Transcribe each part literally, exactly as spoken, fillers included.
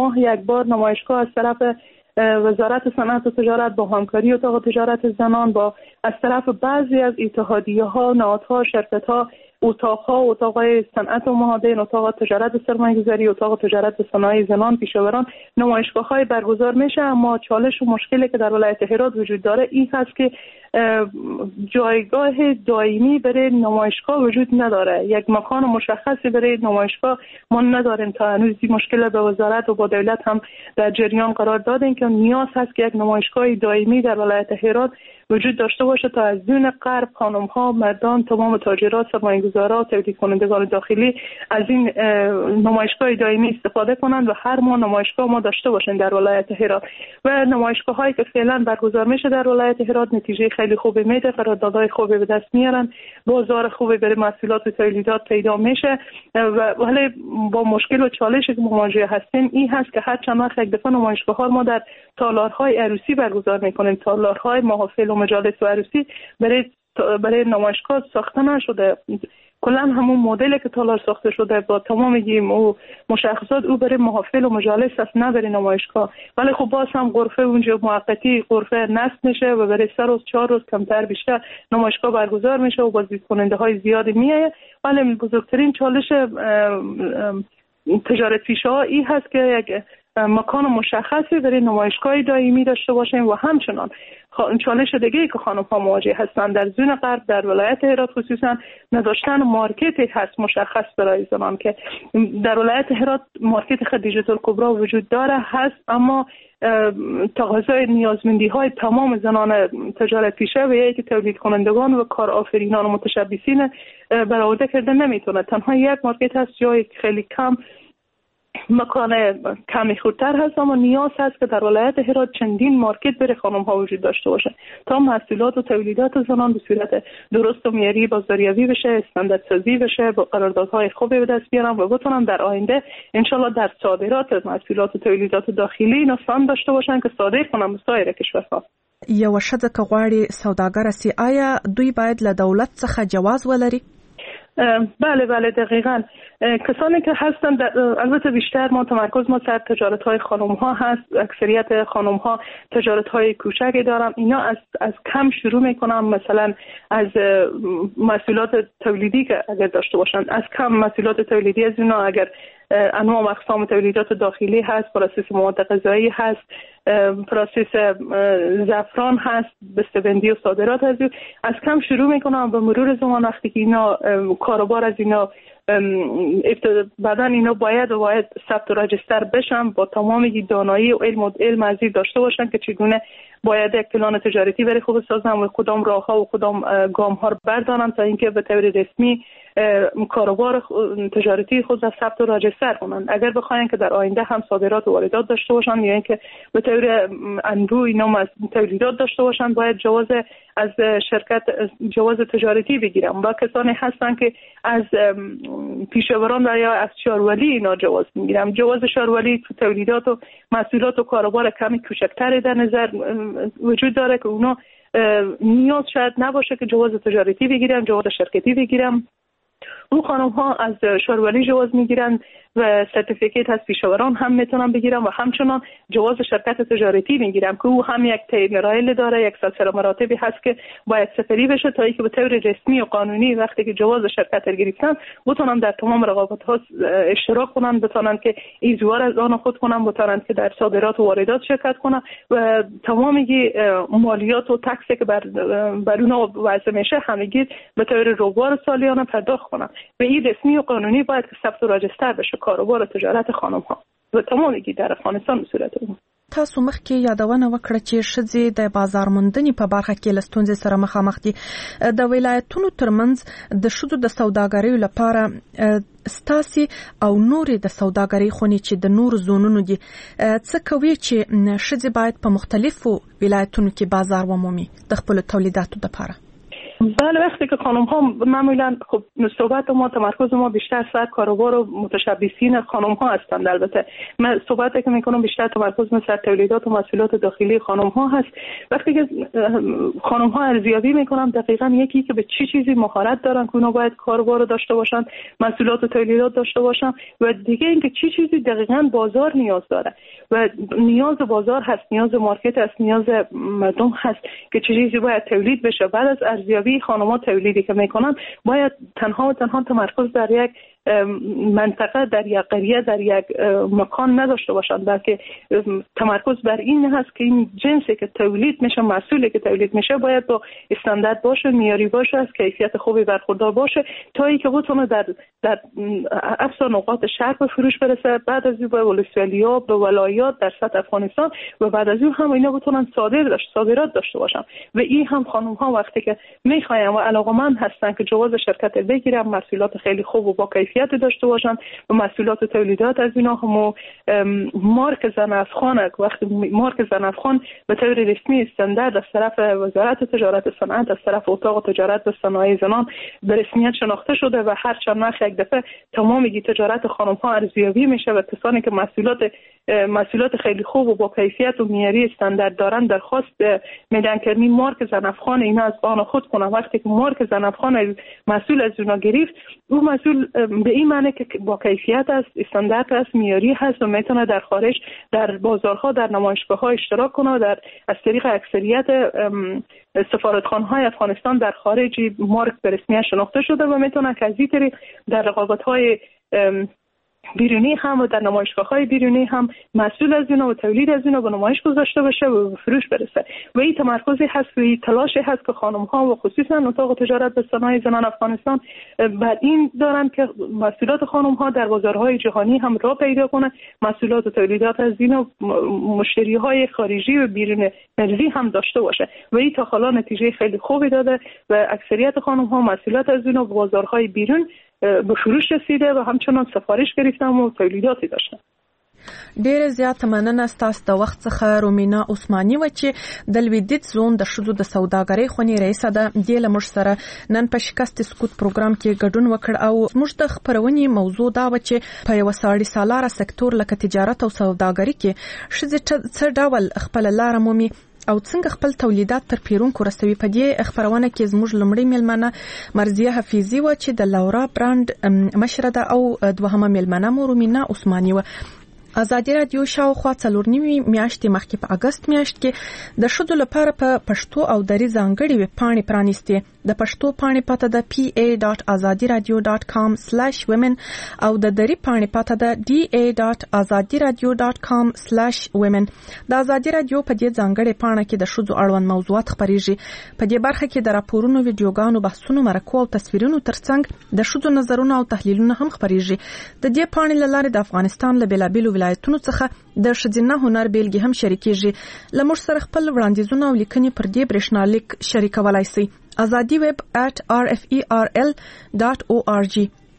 ماه یک بار نمایشگاه از طرف وزارت صنعت و تجارت با همکاری اتاق تجارت زنان با از طرف بعضی از اتحادیه‌ها، نهادها، شرکت‌ها، اتاق‌ها، اتاق‌های صنعت و معادن، اتاق تجارت سرمایه‌گذاری، اتاق تجارت صنایع زنان، پیشاوران، نمایشگاه‌های برگزار میشه. اما چالش و مشکلی که در ولایت هرات وجود داره این هست که جایگاه دائمی برای نمایشگاه وجود نداره. یک مکان مشخصی برای نمایشگاه ما نداریم. تا هنوز این مشکل به وزارت و با دولت هم در جریان قرار دادیم که نیاز هست که یک نمایشگاه دائمی در ولایت هرات وجود داشته باشه تا از دون غرب خانم‌ها، مردان، تمام تاجرات، سرمایه‌گذاران، تولید کنندگان داخلی از این نمایشگاه دائمی استفاده کنند و هر ماه نمایشگاه ما داشته باشیم در ولایت هرات. و نمایشگاه‌هایی که فعلا برگزار میشه در ولایت هرات نتیجه خیلی خوبی میده، قراردادهای خوبی به دست میارن، بازار خوبی برای محصولات و تولیدات پیدا میشه. ولی با مشکل و چالشی که مواجه هستیم این هست که هر چند وقت یک دفعه نمایشگاه‌ها ما در تالارهای عروسی برگزار میکنیم. تالارهای محافل و مجالس و عروسی برای برای نمایشگاه ساخته نشده. کلا همون مدلی که تالار ساخته شده با تمام گیم و مشخصات او برای محافل و مجالس است، نه برای نمایشگاه. ولی خب باز هم غرفه اونجا موقتی غرفه نصب میشه و برای سه روز چهار روز کمتر بیشتر نمایشگاه برگزار میشه و بازدید کننده های زیادی میایه. ولی بزرگترین چالش تجارت پیشه‌ها این هست که یک مکان مشخصی برای نمایشگاه دائمی داشته باشیم و همچنان چالش دیگه ای که خانم‌ها مواجه هستند در زون غرب در ولایت هرات خصوصا نداشتن مارکتی هست مشخص برای زنان که در ولایت هرات مارکت خدیجه الکبری وجود داره هست، اما تقاضای نیازمندی های تمام زنان تجارت پیشه و یکی تولید کنندگان و کارآفرینان و متشبثین برآورده کرده نمیتونه. تنها یک مارکت هست جای خیلی کم مکان کمی خودتر هست، اما نیاز هست که در ولایت هرات چندین مارکت برای خانم ها وجود داشته باشه تا محصولات و تولیدات زنان به صورت درست و معیاری بازاریابی بشه، استانداردسازی بشه، با قراردادهای خوبی به دست بیارن و بتونن در آینده انشالله در صادرات محصولات و تولیدات داخلی اینا سهم داشته باشن که صادر کنن به سایر کشورها. یو ښځه که غواړي سوداګر سي آیا دوی باید له دولت څخه جواز ولري؟ بله بله دقیقاً. کسانی که هستن البته بیشتر ما تمرکز ما سر تجارت های خانم ها هست. اکثریت خانم ها تجارت های کوچکی دارن. اینا از از کم شروع میکنن، مثلا از محصولات تولیدی که اگر داشته باشن از کم محصولات تولیدی از اینا اگر انواع و اقسام تولیدات داخلی هست، پروسس مواد غذایی هست، پروسس زعفران هست، بسته‌بندی و صادرات هست، از کم شروع میکنن. به مرور زمان وقتی که اینا کاروبار از اینا بعدا اینا باید و باید ثبت و رجستر بشن، با تمام دانایی و علم و علم ازی داشته باشن که چگونه باید یک پلان تجارتی برای خود بسازن و کدام راهها و کدام گام ها رو بردارن تا اینکه به طور رسمی کاروبار تجارتی خود را ثبت و رجستر کنن. اگر بخواین که در آینده هم صادرات و واردات داشته باشن یا اینکه به طور انبوه اینا تولیدات داشته باشن، باید جواز از شرکت جواز تجارتی بگیرن. و کسانی هستن که از پیشاوران و یا از شارولی اینا جواز میگیرن. جواز شارولی تو تولیدات و محصولات و کاروبار کمی کوچکتری در نظر وجود داره که اونا نیاز شاید نباشه که جواز تجارتی بگیرن، جواز شرکتی بگیرن. اون خانم ها از شارولی جواز میگیرن و سرتیفیکیت از پیشاوران هم میتونن بگیرن و همچنان جواز شرکت تجارتی میگیرن که او هم یک طی مراحل داره، یک سلسله مراتبی هست که باید سپری بشه تا اینکه به طور رسمی و قانونی وقتی که جواز شرکت رو گرفتن بتونن در تمام رقابت ها اشتراک کنن، بتونن که ایزوار از آن خود کنن، بتونن که در صادرات و واردات شرکت کنن و تمام مالیات و تکسی که بر بر اونها وضع میشه همگی به طور روبار سالیانه پرداخت کنن. و این رسمی و قانونی باید که ثبت و رجستر بشه کاروبار تجارت خانم ها و تمامگی در افغانستان به صورت عمومی. تاسو مخکې یادونه وکړه چې ښځې د بازار موندنې په برخه کې له ستونزې سره مخامخ دي. د ولایتونو ترمنځ د ښځو د سوداګرۍ لپاره ستاسي او نورې د سوداګرۍ خونې چې د نورو زونونو دي څه کوي چې ښځې باید په مختلفو ولایتونو کې بازار ومومي د خپل تولیداتو لپاره؟ بله، وقتی که خانم ها معمولا خب صحبت ما تمرکز ما بیشتر سر کاروبار و متشبثین خانم ها هستند. البته من صحبتی که میکنم بیشتر تمرکز سر تولیدات و محصولات داخلی خانم ها هست. وقتی که خانم ها ارزیابی میکنم دقیقاً یکی که به چی چیزی مهارت دارن که اونا باید کاروبار رو داشته باشن، محصولات و تولیدات داشته باشن، و دیگه اینکه چی چیزی دقیقاً بازار نیاز داره و نیاز بازار هست، نیاز مارکت هست، نیاز مردم هست که چه چیزی باید تولید بشه. بعد از ارزیابی خانم‌ها تولیدی که میکنن باید تنها و تنها تمرکز در یک منطقه، در یک قریه، در یک مکان نداشته باشند، بلکه تمرکز بر این هست که این جنسی که تولید میشه، محصولی که تولید میشه باید با استاندارد باشه، معیاری باشه، از کیفیت خوبی برخوردار باشه تا اینکه بتونه در در اقصا نقاط شهر به فروش برسه، بعد از این به ولسوالیات، به ولایات در سطح افغانستان، و بعد از این هم اینا بتونن صادر داشت صادرات داشته باشن. و این هم خانم ها وقتی که میخواین و علاقمند هستن که جواز شرکت بگیرن، محصولات خیلی خوب و با کیفیت داشته باشن و محصولات و تولیدات از اینا هم مارک زن افغان، وقتی مارک زن افغان به طور رسمی استاندارد از طرف وزارت تجارت و صنعت، از طرف اتاق تجارت و صنایع زنان به رسمیت شناخته شده و هر چند وقت یک دفعه تمام تجارت خانم ها ارزیابی میشه و کسانی که محصولات محصولات خیلی خوب و با کیفیت و معیاری استاندارد دارن درخواست میدن که این مارک زن افغان اینا از آن خود کنه. وقتی که مارک زن افغان محصول از اونا گرفت، اون محصول به این معنی که با کیفیت است، استاندارد است، معیاری هست و میتونه در خارج در بازارها، در نمایشگاه‌ها اشتراک کنه و در از طریق اکثریت سفارتخانه‌های افغانستان در خارج مارک به رسمیت شناخته شده و میتونه که از این طریق در رقابت‌های بیرونی هم و در نمایشگاه‌های بیرونی هم محصول از اینا و تولید از اینا به نمایش گذاشته بشه و به فروش برسه. و این تمرکزی هست و این تلاشی هست که خانم‌ها و خصوصا اتاق تجارت و صنایع زنان افغانستان بر این دارن که محصولات خانم‌ها در بازارهای جهانی هم راه پیدا کنه، محصولات و تولیدات از اینا مشتری‌های خارجی و بیرون مرزی هم داشته باشه. و این تا حالا نتیجه خیلی خوبی داده و اکثریت خانم‌ها محصولات از اینا به بازارهای بیرون به فروش رسیده و همچنان سفارش گرفتم و تولیداتی داشتم. ډېر زیات مننه ستاسو د وخت څخه. رومینا عثماني و چې د لویدیځ زون د ښځو د سوداګرۍ خونې رئیسه ده، دې له موږ سره نن په شکست سکوت پروګرام کې ګډون وکړ او موږ د خپرونې موضوع دا و چې په یو ساړي سالاره سکتور لکه تجارت او سوداګرۍ کې ښځې څه ډول خپل لار مومي او څنګه خپل تولیدات تر پیرونکو رسوي. په دې خبرونه کې زموږ لمړی میلمنه مرضیه حفیظي و چې د لورا برانډ مشره ده او دوهمه میلمنه مو رومینا عثماني و. ازادي رادیو شاوخوا څلور نیمې میاشتې مخکې په اگست میاشت کې د ښځو لپاره په پښتو او دري ځانګړي ویب پاڼې پرانیستې. د پښتو پاڼې پته ده پی ای ډاټ ازادي رادیو ډاټ کام سلیش ویمن او د دري پاڼې پته ده ډي ای ډاټ ازادي رادیو ډاټ کام سلیش ویمن. د ازادي رادیو په دې ځانګړي پاڼه کې د ښځو اړوند موضوعات خبريږي. په دې برخه کې د راپورونو، ویډیوګانو، بحثونو، مرکو او تصویرونو ترڅنګ د ښځو نظرونه او تحلیلونه هم خبريږي. د دې پاڼې لاره د افغانستان له بیلابیلو ولایتونو څخه د ښځینه هنر بیلګې هم شریکېږي. له موږ سره خپل وړاندیزونه او لیکنې پر دې برېښنالیک شریکولای شئ. azadi web at r f e r l dot org.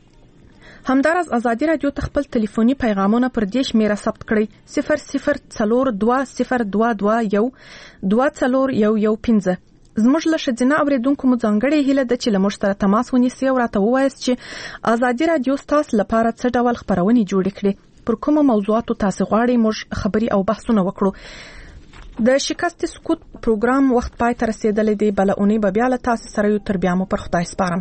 همدارس ازادي رادیو ته خپل ټلیفوني پیغامونه پر دې شمیره ثبت کړئ: صفر صفر څلور دوه صفر دوه دوه یو دوه څلور یو یو پنځه. زموږ له ښځینه اوریدونکو مو ځانګړې هیله ده چې له موږ سره تماس ونیسئ او راته ووایاست چې ازادي رادیو ستاسو لپاره څه ډول خبرونه جوړې کړي، پر کومو موضوعاتو تاسو غواړئ موږ خبري او بحثونه وکړو. د شکست سکوت پروګرام وخت پای ته رسیدلی دی. بله اونۍ به بیا له تاسو سره یو. تر بیا مو پر خدای سپارم.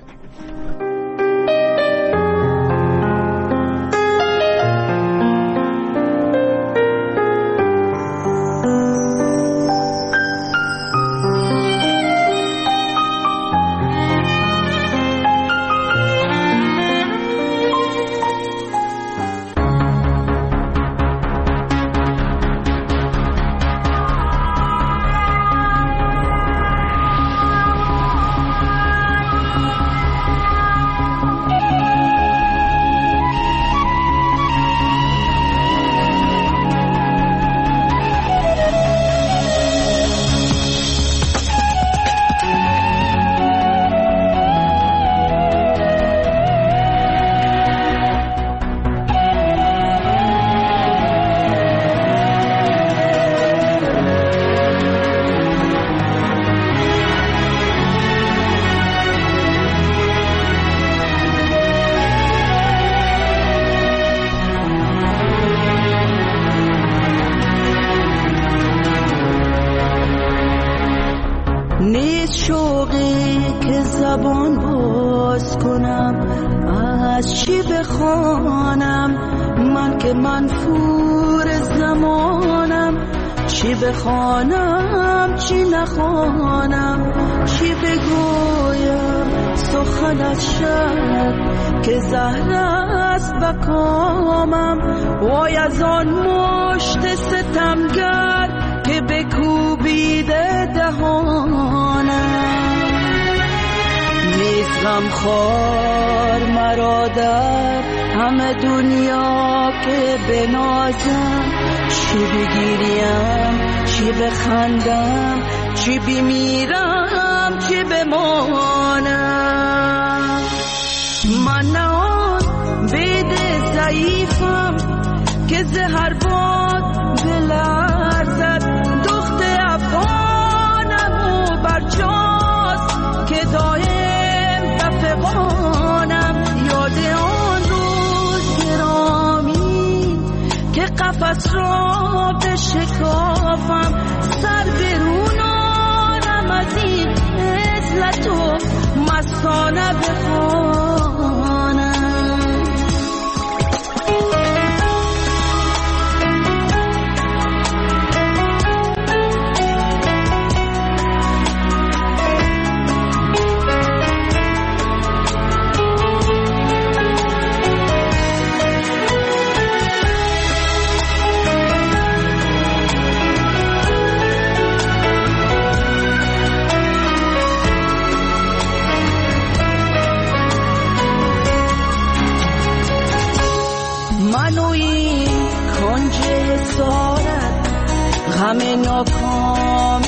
زبان باز کنم از چی بخوانم من که منفور زمانم چی بخوانم چی نخوانم چی بگویم سخن از شب که زهر است بکامم وای از آن مشت ستمگر که بکوبیده دهانم نیست غمخوار مرا در همه دنیا که بنازم چی بگیریم چی بخندم چی بمیرم چی بمانم من نه آن بید ضعیفم که زهر باد بلرزد دخت افغانم و برجاست که دایم بفغانم یاد آن روز گرامی که قفس را بشکافم سر برونانم از این عزلت و مستانه بخوانم غم ناکام